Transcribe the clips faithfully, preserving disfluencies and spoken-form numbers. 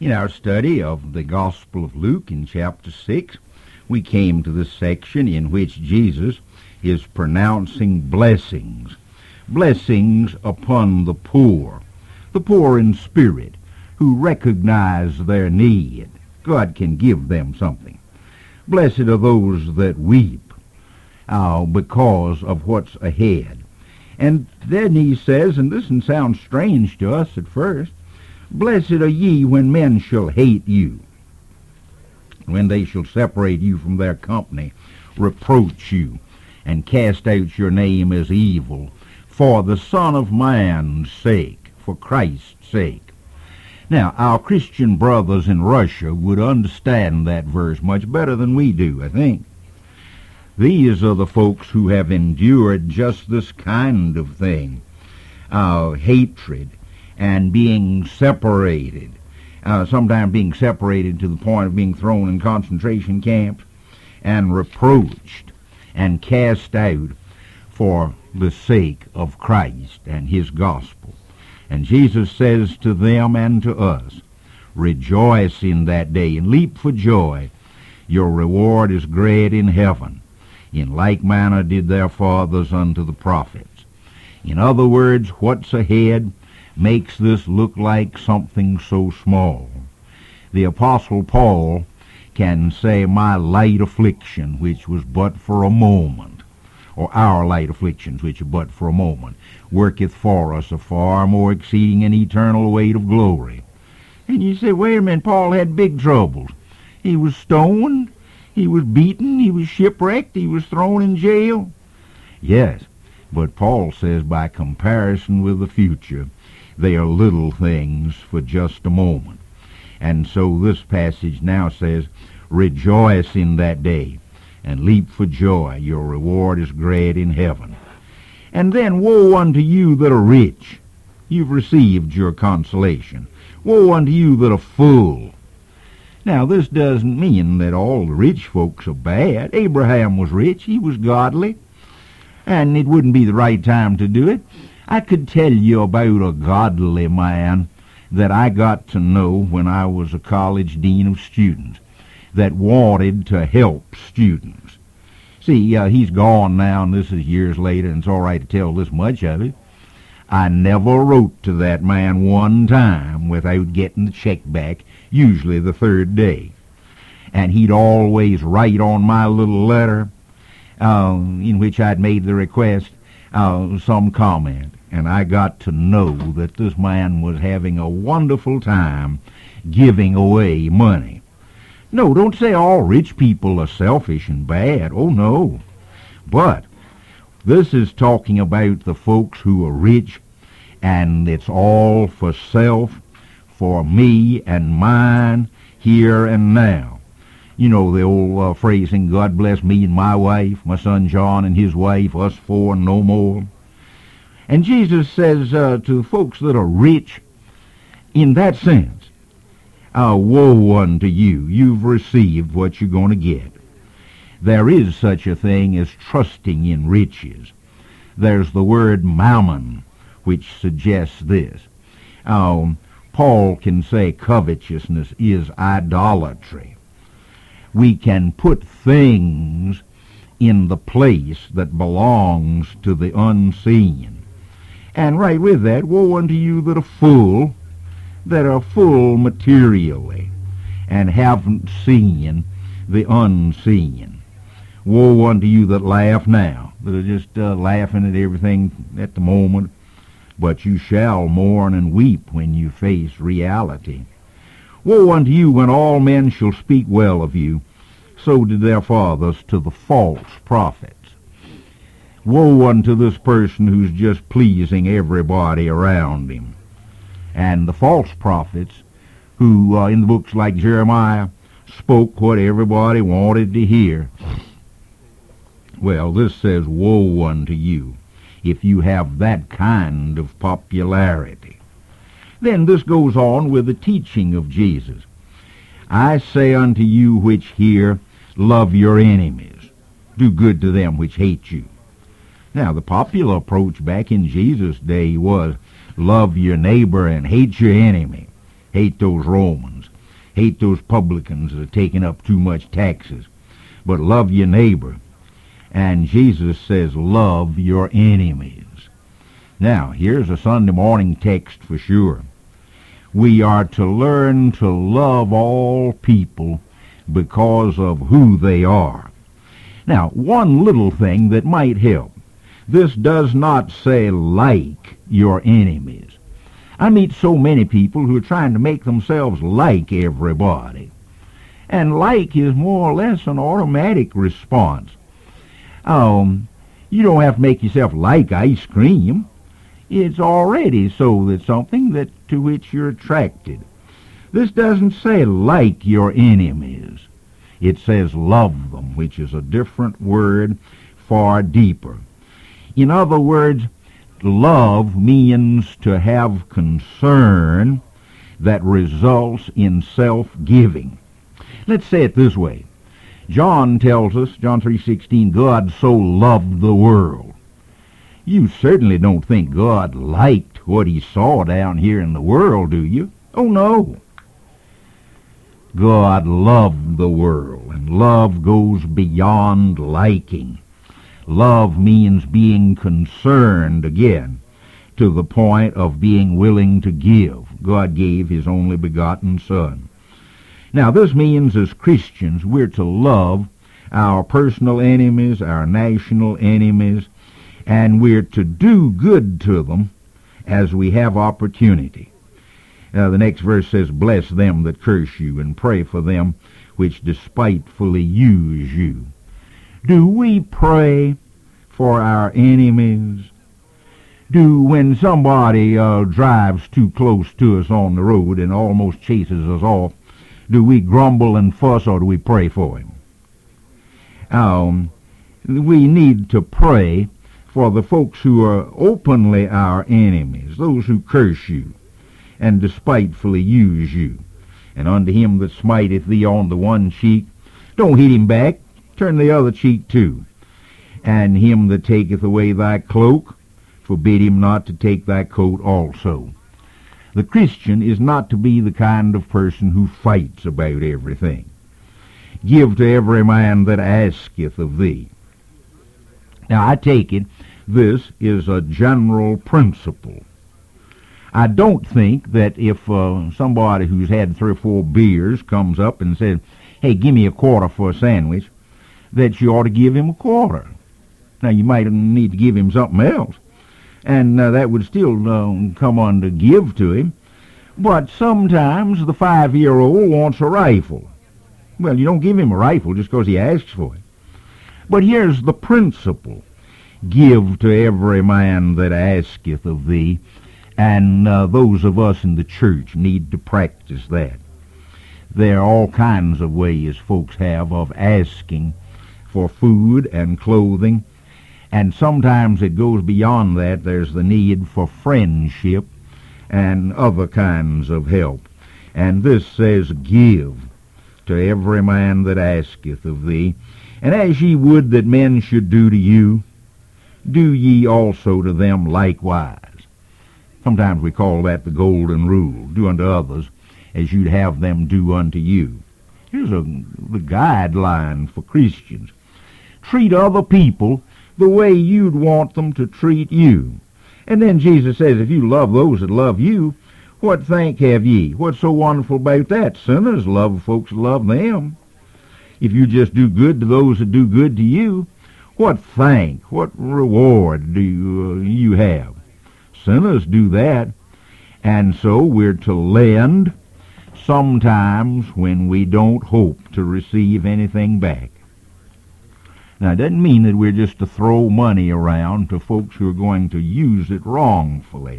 In our study of the Gospel of Luke in chapter six, we came to the section in which Jesus is pronouncing blessings. Blessings upon the poor, the poor in spirit, who recognize their need. God can give them something. Blessed are those that weep uh, because of what's ahead. And then he says, and this sounds strange to us at first, blessed are ye when men shall hate you, when they shall separate you from their company, reproach you, and cast out your name as evil, for the Son of Man's sake, for Christ's sake. Now, our Christian brothers in Russia would understand that verse much better than we do, I think. These are the folks who have endured just this kind of thing, uh, hatred and being separated, uh, sometimes being separated to the point of being thrown in concentration camps and reproached and cast out for the sake of Christ and his gospel. And Jesus says to them and to us, rejoice in that day and leap for joy. Your reward is great in heaven. In like manner did their fathers unto the prophets. In other words, what's ahead makes this look like something so small. The Apostle Paul can say, my light affliction, which was but for a moment, or our light afflictions, which are but for a moment, worketh for us a far more exceeding and eternal weight of glory. And you say, wait a minute, Paul had big troubles. He was stoned, he was beaten, he was shipwrecked, he was thrown in jail. Yes, but Paul says by comparison with the future, they are little things for just a moment. And so this passage now says, rejoice in that day, and leap for joy. Your reward is great in heaven. And then, woe unto you that are rich. You've received your consolation. Woe unto you that are full. Now, this doesn't mean that all the rich folks are bad. Abraham was rich. He was godly. And it wouldn't be the right time to do it. I could tell you about a godly man that I got to know when I was a college dean of students that wanted to help students. See, uh, he's gone now, and this is years later, and it's all right to tell this much of it. I never wrote to that man one time without getting the check back, usually the third day. And he'd always write on my little letter, uh, in which I'd made the request, uh, some comment. And I got to know that this man was having a wonderful time giving away money. No, don't say all rich people are selfish and bad. Oh, no. But this is talking about the folks who are rich, and it's all for self, for me and mine, here and now. You know the old uh, phrasing, God bless me and my wife, my son John and his wife, us four and no more. And Jesus says uh, to folks that are rich, in that sense, Uh, woe unto you, you've received what you're going to get. There is such a thing as trusting in riches. There's the word mammon, which suggests this. Um, Paul can say covetousness is idolatry. We can put things in the place that belongs to the unseen. And right with that, woe unto you that are full, that are full materially and haven't seen the unseen. Woe unto you that laugh now, that are just uh, laughing at everything at the moment, but you shall mourn and weep when you face reality. Woe unto you when all men shall speak well of you, so did their fathers to the false prophets. Woe unto this person who's just pleasing everybody around him. And the false prophets, who uh, in the books like Jeremiah, spoke what everybody wanted to hear. Well, this says, woe unto you, if you have that kind of popularity. Then this goes on with the teaching of Jesus. I say unto you which hear, love your enemies, do good to them which hate you. Now, the popular approach back in Jesus' day was, love your neighbor and hate your enemy. Hate those Romans. Hate those publicans that are taking up too much taxes. But love your neighbor. And Jesus says, love your enemies. Now, here's a Sunday morning text for sure. We are to learn to love all people because of who they are. Now, one little thing that might help. This does not say like your enemies. I meet so many people who are trying to make themselves like everybody. And like is more or less an automatic response. Um, you don't have to make yourself like ice cream. It's already so that something that to which you're attracted. This doesn't say like your enemies. It says love them, which is a different word, far deeper. In other words, love means to have concern that results in self-giving. Let's say it this way. John tells us, John three sixteen, God so loved the world. You certainly don't think God liked what he saw down here in the world, do you? Oh, no. God loved the world, and love goes beyond liking. Love means being concerned, again, to the point of being willing to give. God gave his only begotten Son. Now, this means as Christians we're to love our personal enemies, our national enemies, and we're to do good to them as we have opportunity. Uh, the next verse says, bless them that curse you, and pray for them which despitefully use you. Do we pray for our enemies? Do, when somebody uh, drives too close to us on the road and almost chases us off, do we grumble and fuss, or do we pray for him? Um, we need to pray for the folks who are openly our enemies, those who curse you and despitefully use you. And unto him that smiteth thee on the one cheek, don't hit him back, turn the other cheek too. And him that taketh away thy cloak, forbid him not to take thy coat also. The Christian is not to be the kind of person who fights about everything. Give to every man that asketh of thee. Now, I take it this is a general principle. I don't think that if uh, somebody who's had three or four beers comes up and says, hey, give me a quarter for a sandwich, that you ought to give him a quarter. Now, you might need to give him something else, and uh, that would still uh, come on to give to him. But sometimes the five-year-old wants a rifle. Well, you don't give him a rifle just because he asks for it. But here's the principle. Give to every man that asketh of thee. And uh, those of us in the church need to practice that. There are all kinds of ways folks have of asking for food and clothing. And sometimes it goes beyond that. There's the need for friendship and other kinds of help. And this says, give to every man that asketh of thee. And as ye would that men should do to you, do ye also to them likewise. Sometimes we call that the golden rule. Do unto others as you'd have them do unto you. Here's a, the guideline for Christians. Treat other people the way you'd want them to treat you. And then Jesus says, if you love those that love you, what thank have ye? What's so wonderful about that? Sinners love folks that love them. If you just do good to those that do good to you, what thank, what reward do you, uh, you have? Sinners do that. And so we're to lend sometimes when we don't hope to receive anything back. Now, it doesn't mean that we're just to throw money around to folks who are going to use it wrongfully.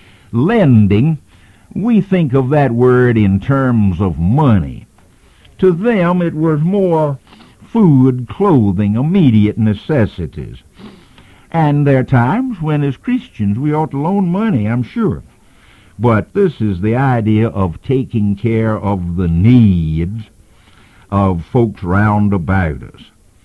Lending, we think of that word in terms of money. To them, it was more food, clothing, immediate necessities. And there are times when, as Christians, we ought to loan money, I'm sure. But this is the idea of taking care of the needs of folks round about us.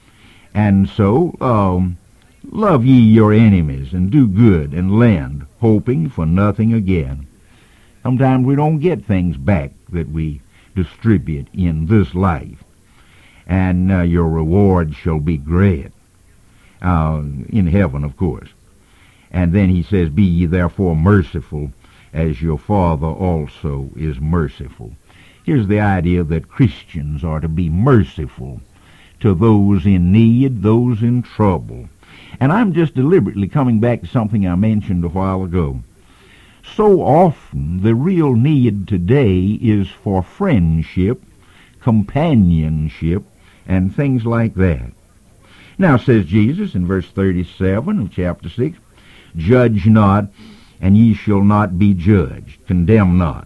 And so, um, love ye your enemies, and do good, and lend, hoping for nothing again. Sometimes we don't get things back that we distribute in this life, and uh, your reward shall be great uh, in heaven, of course. And then he says, be ye therefore merciful, as your Father also is merciful. Here's the idea that Christians are to be merciful to those in need, those in trouble. And I'm just deliberately coming back to something I mentioned a while ago. So often the real need today is for friendship, companionship, and things like that. Now, says Jesus in verse thirty-seven of chapter six, judge not, and ye shall not be judged. Condemn not.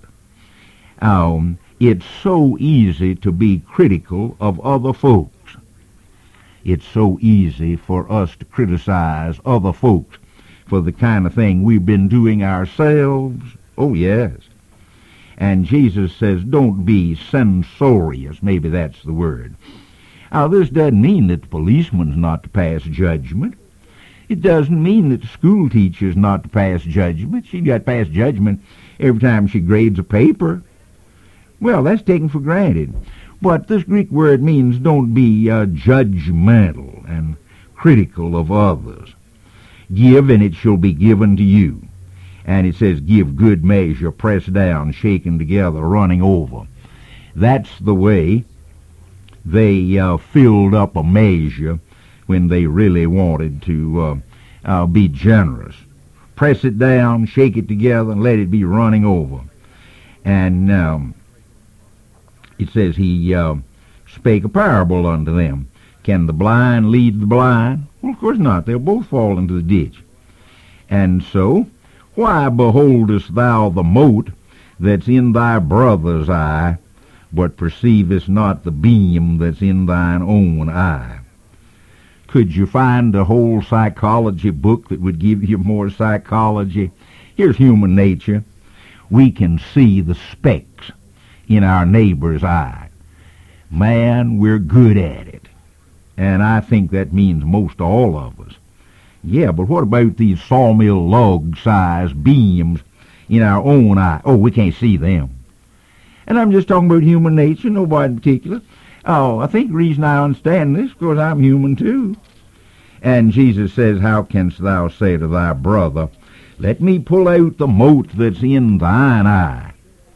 Um, it's so easy to be critical of other folks. It's so easy for us to criticize other folks for the kind of thing we've been doing ourselves. Oh, yes. And Jesus says, don't be censorious. Maybe that's the word. Now, this doesn't mean that the policeman's not to pass judgment. It doesn't mean that the school teacher's not to pass judgment. She's got to pass judgment every time she grades a paper. Well, that's taken for granted. But this Greek word means don't be uh, judgmental and critical of others. Give, and it shall be given to you. And it says, give good measure, pressed down, shaken together, running over. That's the way they uh, filled up a measure when they really wanted to uh, uh, be generous. Press it down, shake it together, and let it be running over. And um, it says he uh, spake a parable unto them. Can the blind lead the blind? Well, of course not. They'll both fall into the ditch. And so, why beholdest thou the mote that's in thy brother's eye, but perceivest not the beam that's in thine own eye? Could you find a whole psychology book that would give you more psychology? Here's human nature. We can see the specks in our neighbor's eye. Man, we're good at it. And I think that means most all of us. Yeah, but what about these sawmill log-sized beams in our own eye? Oh, we can't see them. And I'm just talking about human nature, nobody in particular. Oh, I think the reason I understand this is because I'm human too. And Jesus says, how canst thou say to thy brother, let me pull out the mote that's in thine eye,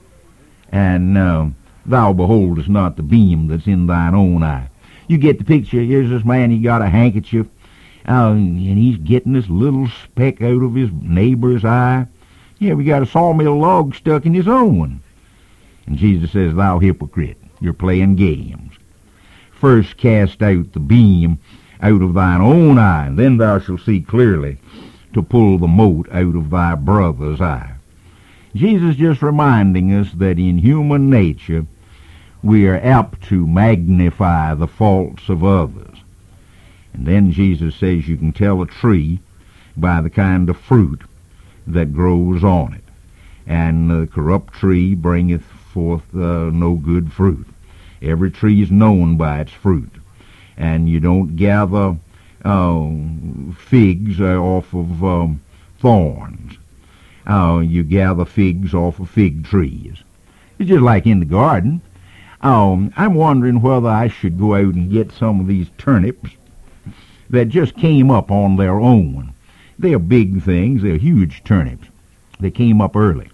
and uh, thou beholdest not the beam that's in thine own eye? You get the picture. Here's this man, he got a handkerchief, uh, and he's getting this little speck out of his neighbor's eye. Yeah, we got a sawmill log stuck in his own. And Jesus says, thou hypocrite, you're playing games. First cast out the beam out of thine own eye, and then thou shalt see clearly to pull the mote out of thy brother's eye. Jesus just reminding us that in human nature we are apt to magnify the faults of others. And then Jesus says you can tell a tree by the kind of fruit that grows on it. And the corrupt tree bringeth forth uh, no good fruit. Every tree is known by its fruit. And you don't gather uh, figs uh, off of um, thorns. Uh, you gather figs off of fig trees. It's just like in the garden. Um, I'm wondering whether I should go out and get some of these turnips that just came up on their own. They're big things. They're huge turnips. They came up early.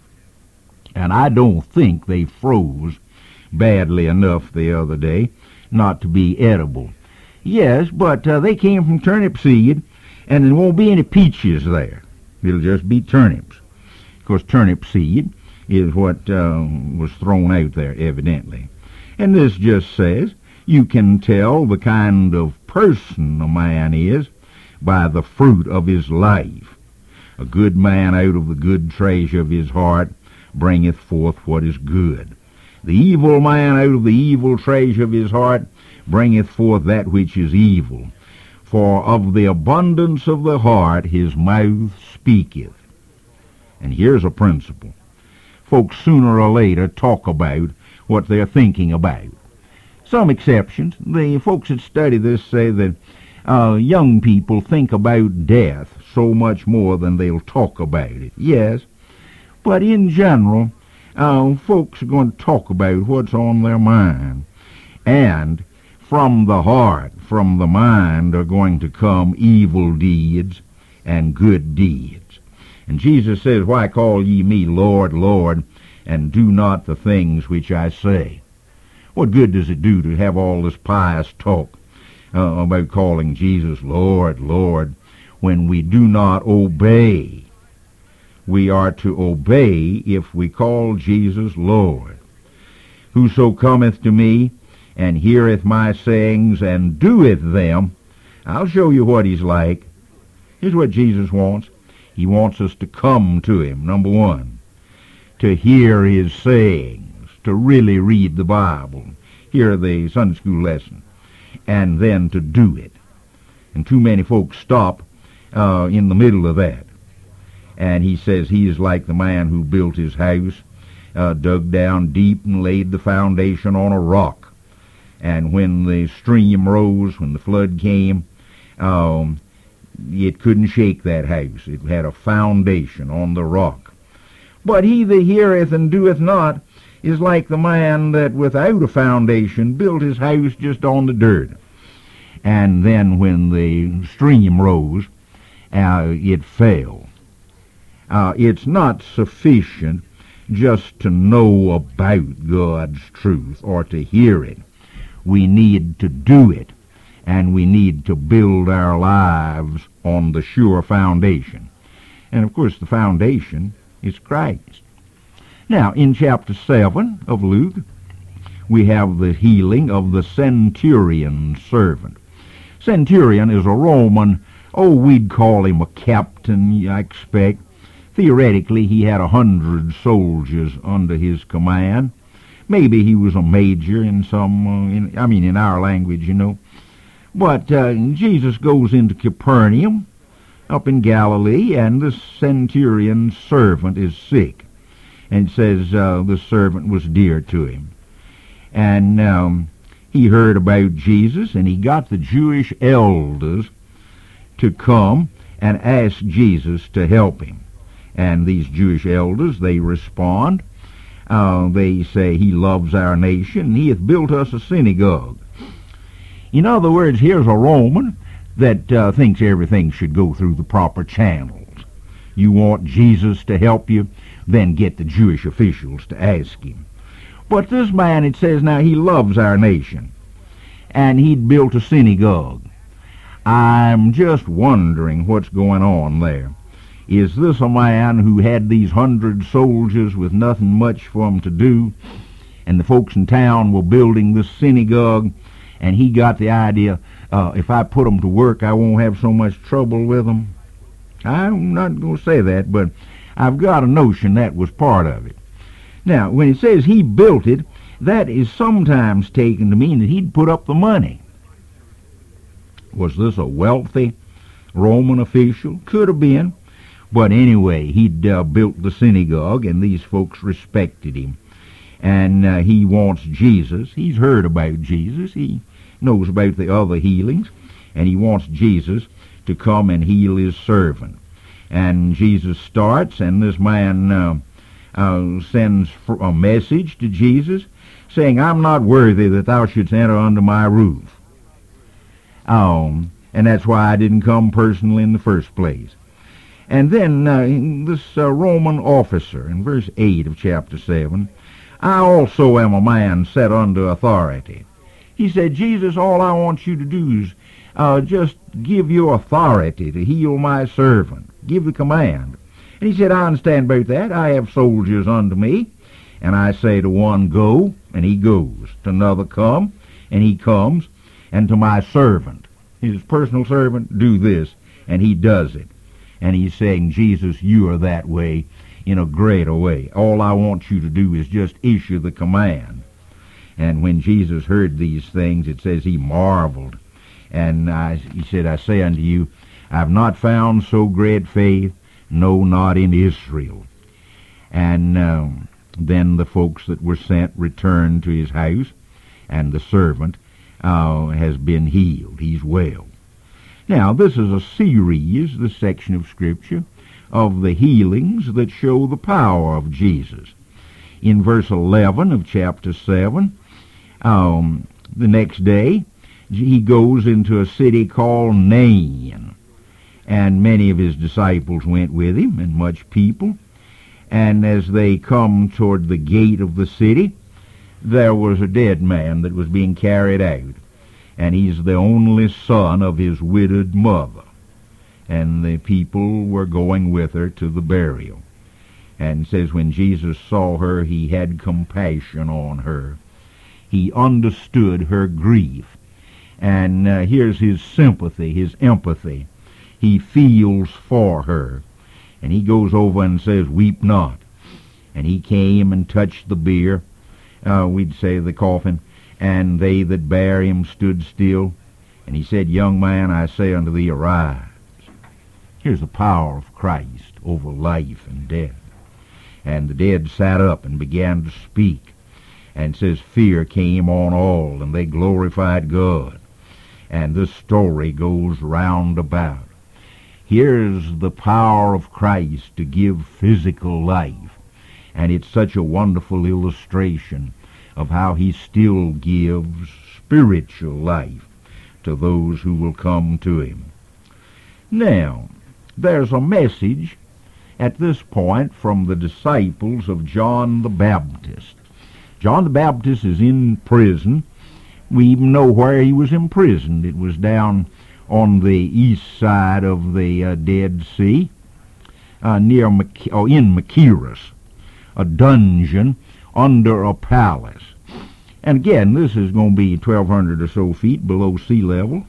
And I don't think they froze badly enough the other day not to be edible. Yes, but uh, they came from turnip seed, and there won't be any peaches there. It'll just be turnips. Of course, turnip seed is what uh, was thrown out there, evidently. And this just says you can tell the kind of person a man is by the fruit of his life. A good man out of the good treasure of his heart bringeth forth what is good. The evil man out of the evil treasure of his heart bringeth forth that which is evil. For of the abundance of the heart his mouth speaketh. And here's a principle. Folks sooner or later talk about what they're thinking about. Some exceptions. The folks that study this say that uh, young people think about death so much more than they'll talk about it. Yes, but in general, uh, folks are going to talk about what's on their mind. And from the heart, from the mind, are going to come evil deeds and good deeds. And Jesus says, why call ye me Lord, Lord, and do not the things which I say? What good does it do to have all this pious talk uh, about calling Jesus Lord, Lord, when we do not obey? We are to obey if we call Jesus Lord. Whoso cometh to me and heareth my sayings and doeth them, I'll show you what he's like. Here's what Jesus wants. He wants us to come to him, number one, to hear his sayings, to really read the Bible, hear the Sunday school lesson, and then to do it. And too many folks stop uh, in the middle of that. And he says he is like the man who built his house, uh, dug down deep and laid the foundation on a rock. And when the stream rose, when the flood came, um, it couldn't shake that house. It had a foundation on the rock. But he that heareth and doeth not is like the man that without a foundation built his house just on the dirt. And then when the stream rose, uh, it fell. Uh, it's not sufficient just to know about God's truth or to hear it. We need to do it, and we need to build our lives on the sure foundation. And of course the foundation is Christ. Now in chapter seven of Luke, we have the healing of the centurion servant. Centurion is a Roman, oh, we'd call him a captain, I expect. Theoretically, he had a hundred soldiers under his command. Maybe he was a major in some, uh, in, I mean in our language, you know. But uh, Jesus goes into Capernaum, up in Galilee, and the centurion's servant is sick. And it says uh, the servant was dear to him. And um, he heard about Jesus, and he got the Jewish elders to come and ask Jesus to help him. And these Jewish elders, they respond. Uh, they say, he loves our nation, and he hath built us a synagogue. In other words, here's a Roman that uh, thinks everything should go through the proper channels. You want Jesus to help you, then get the Jewish officials to ask him. But this man, it says now, he loves our nation, and he'd built a synagogue. I'm just wondering what's going on there. Is this a man who had these hundred soldiers with nothing much for them to do, and the folks in town were building this synagogue, and he got the idea, uh, if I put them to work, I won't have so much trouble with them? I'm not going to say that, but I've got a notion that was part of it. Now, when it says he built it, that is sometimes taken to mean that he'd put up the money. Was this a wealthy Roman official? Could have been. But anyway, he'd uh, built the synagogue, and these folks respected him. And uh, he wants Jesus. He's heard about Jesus. He knows about the other healings. And he wants Jesus to come and heal his servant. And Jesus starts, and this man uh, uh, sends a message to Jesus, saying, I'm not worthy that thou shouldst enter under my roof. Um, and that's why I didn't come personally in the first place. And then uh, this uh, Roman officer, in verse eight of chapter seven, I also am a man set under authority. He said, Jesus, all I want you to do is uh, just give your authority to heal my servant. Give the command. And he said, I understand about that. I have soldiers under me. And I say to one, go, and he goes. To another, come, and he comes. And to my servant, his personal servant, do this, and he does it. And he's saying, Jesus, you are that way in a greater way. All I want you to do is just issue the command. And when Jesus heard these things, it says he marveled. And I, he said, I say unto you, I have not found so great faith, no, not in Israel. And um, then the folks that were sent returned to his house, and the servant uh, has been healed. He's well. Now, this is a series, this section of Scripture, of the healings that show the power of Jesus. In verse eleven of chapter seven, um, the next day, he goes into a city called Nain, and many of his disciples went with him, and much people. And as they come toward the gate of the city, there was a dead man that was being carried out, and he's the only son of his widowed mother. And the people were going with her to the burial. And says when Jesus saw her, he had compassion on her. He understood her grief. And uh, here's his sympathy, his empathy. He feels for her. And he goes over and says, "Weep not." And he came and touched the bier, uh, we'd say the coffin, and they that bare him stood still. And he said, "Young man, I say unto thee, arise." Here's the power of Christ over life and death. And the dead sat up and began to speak. And says fear came on all, and they glorified God. And this story goes round about. Here's the power of Christ to give physical life. And it's such a wonderful illustration of how he still gives spiritual life to those who will come to him. Now, there's a message at this point from the disciples of John the Baptist. John the Baptist is in prison. We even know where he was imprisoned. It was down on the east side of the uh, Dead Sea, uh, near Mac- oh, in Machaerus, a dungeon under a palace. And again, this is going to be twelve hundred or so feet below sea level,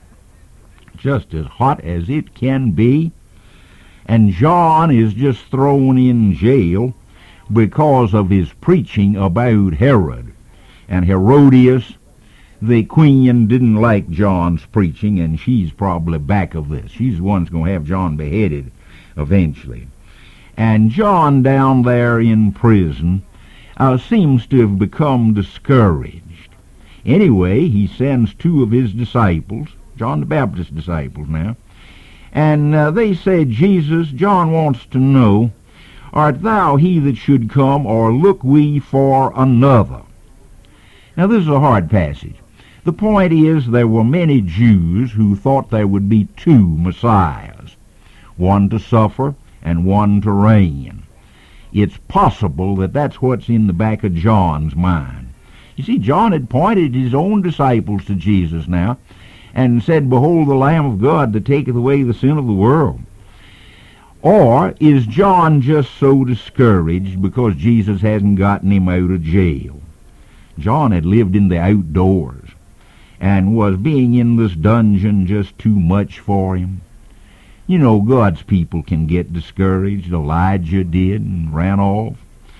just as hot as it can be. And John is just thrown in jail because of his preaching about Herod. And Herodias, the queen, didn't like John's preaching, and she's probably back of this. She's the one that's going to have John beheaded eventually. And John down there in prison uh, seems to have become discouraged. Anyway, he sends two of his disciples, John the Baptist's disciples now, and uh, they said, "Jesus, John wants to know, art thou he that should come, or look we for another?" Now this is a hard passage. The point is, there were many Jews who thought there would be two Messiahs, one to suffer and one to reign. It's possible that that's what's in the back of John's mind. You see, John had pointed his own disciples to Jesus now, and said, "Behold the Lamb of God that taketh away the sin of the world." Or is John just so discouraged because Jesus hasn't gotten him out of jail? John had lived in the outdoors, and was being in this dungeon just too much for him? You know, God's people can get discouraged. Elijah did and ran off.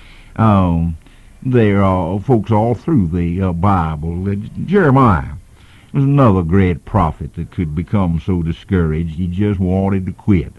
Um, there are folks all through the uh, Bible. Uh, Jeremiah was another great prophet that could become so discouraged he just wanted to quit.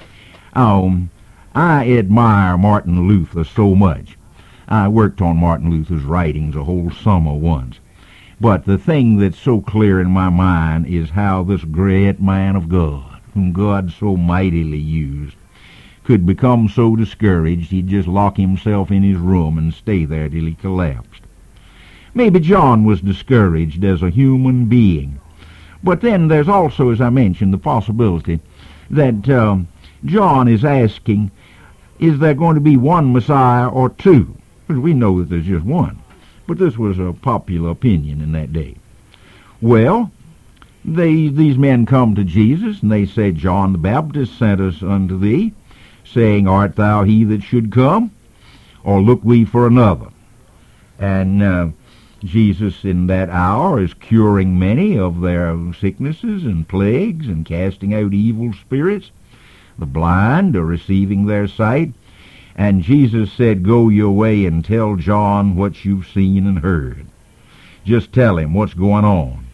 Um, I admire Martin Luther so much. I worked on Martin Luther's writings a whole summer once. But the thing that's so clear in my mind is how this great man of God, whom God so mightily used, could become so discouraged he'd just lock himself in his room and stay there till he collapsed. Maybe John was discouraged as a human being. But then there's also, as I mentioned, the possibility that uh, John is asking, is there going to be one Messiah or two? Because we know that there's just one. But this was a popular opinion in that day. Well, they, these men come to Jesus, and they say, "John the Baptist sent us unto thee, saying, Art thou he that should come, or look we for another?" And uh, Jesus in that hour is curing many of their sicknesses and plagues and casting out evil spirits. The blind are receiving their sight. And Jesus said, "Go your way and tell John what you've seen and heard." Just tell him what's going on.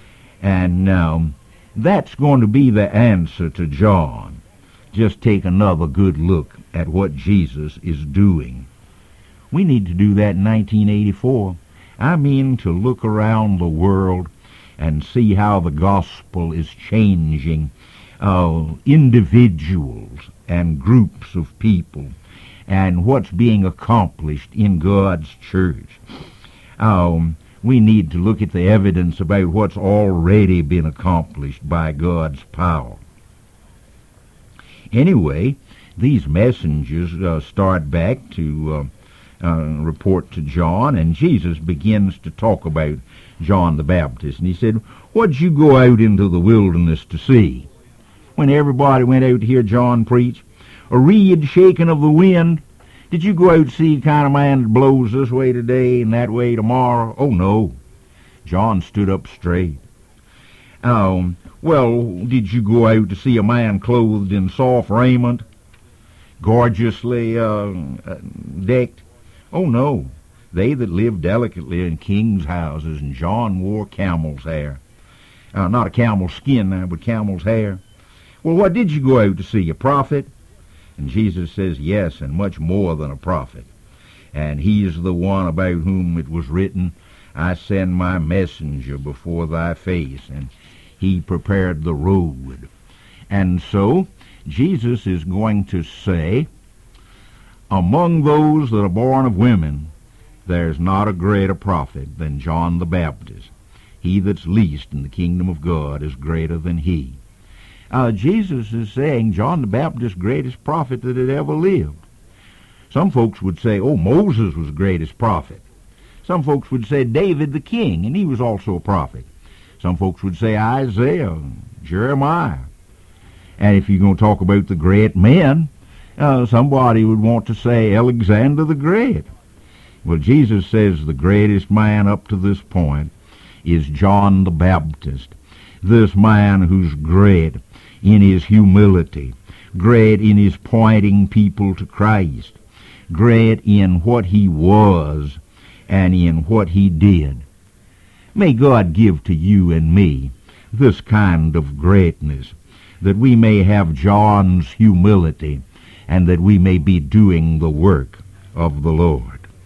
And um, that's going to be the answer to John. Just take another good look at what Jesus is doing. We need to do that in nineteen eighty-four. I mean, to look around the world and see how the gospel is changing uh, individuals and groups of people, and what's being accomplished in God's church. Um, we need to look at the evidence about what's already been accomplished by God's power. Anyway, these messengers uh, start back to uh, uh, report to John, and Jesus begins to talk about John the Baptist. And he said, "What'd you go out into the wilderness to see?" When everybody went out to hear John preach, a reed shaking of the wind? Did you go out to see the kind of man that blows this way today and that way tomorrow? Oh, no. John stood up straight. Um, well, did you go out to see a man clothed in soft raiment, gorgeously uh, decked? Oh, no. They that live delicately in kings' houses, and John wore camel's hair. Uh, not a camel's skin now, but camel's hair. Well, what did you go out to see, a prophet? And Jesus says, yes, and much more than a prophet. And he's the one about whom it was written, I send my messenger before thy face, and he prepared the road. And so, Jesus is going to say, among those that are born of women, there's not a greater prophet than John the Baptist. He that's least in the kingdom of God is greater than he. Uh, Jesus is saying John the Baptist, greatest prophet that had ever lived. Some folks would say, oh, Moses was the greatest prophet. Some folks would say David the king, and he was also a prophet. Some folks would say Isaiah, Jeremiah. And if you're going to talk about the great men, uh, somebody would want to say Alexander the Great. Well, Jesus says the greatest man up to this point is John the Baptist. This man who's great in his humility, great in his pointing people to Christ, great in what he was and in what he did. May God give to you and me this kind of greatness, that we may have John's humility and that we may be doing the work of the Lord.